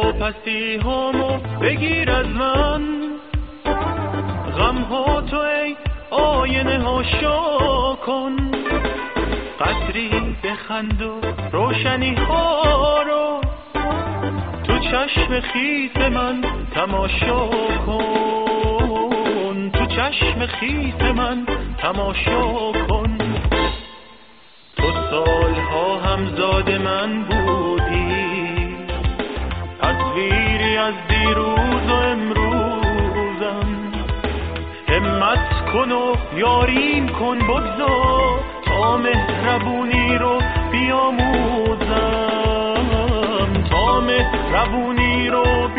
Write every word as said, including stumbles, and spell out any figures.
پسی همو بگیر از من، غم ها تو ای آینه ها شو کن، قدری بخند و روشنی ها رو تو چشم خیس من تماشا کن، تو چشم خیس من تماشا کن. تو سالها همزاد من بودی، تصویری از دیروز و امروزم، همت کن و یاریم کن، بگذار تا مهربونی رو بیاموزم، تا مهربونی رو